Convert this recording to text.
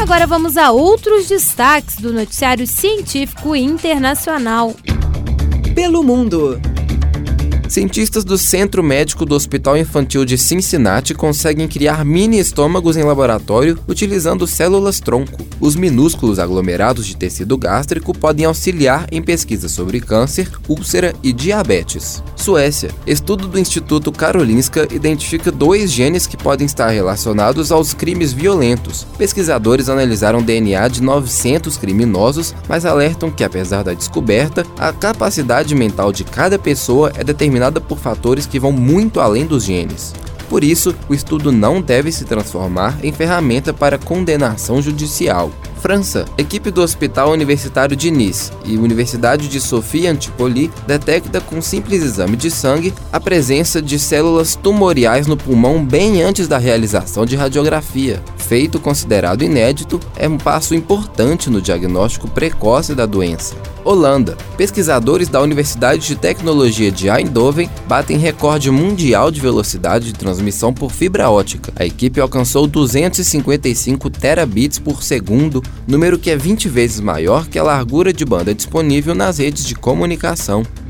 Agora vamos a outros destaques do noticiário científico internacional. Pelo mundo. Cientistas do Centro Médico do Hospital Infantil de Cincinnati conseguem criar mini-estômagos em laboratório utilizando células-tronco. Os minúsculos aglomerados de tecido gástrico podem auxiliar em pesquisas sobre câncer, úlcera e diabetes. Suécia. Estudo do Instituto Karolinska identifica 2 genes que podem estar relacionados aos crimes violentos. Pesquisadores analisaram DNA de 900 criminosos, mas alertam que, apesar da descoberta, a capacidade mental de cada pessoa é determinada por fatores que vão muito além dos genes. Por isso, o estudo não deve se transformar em ferramenta para condenação judicial. França. Equipe do Hospital Universitário de Nice e Universidade de Sophia Antipolis detecta com simples exame de sangue a presença de células tumoriais no pulmão bem antes da realização de radiografia. Feito considerado inédito, é um passo importante no diagnóstico precoce da doença. Holanda. Pesquisadores da Universidade de Tecnologia de Eindhoven batem recorde mundial de velocidade de transmissão por fibra ótica. A equipe alcançou 255 terabits por segundo, número que é 20 vezes maior que a largura de banda disponível nas redes de comunicação.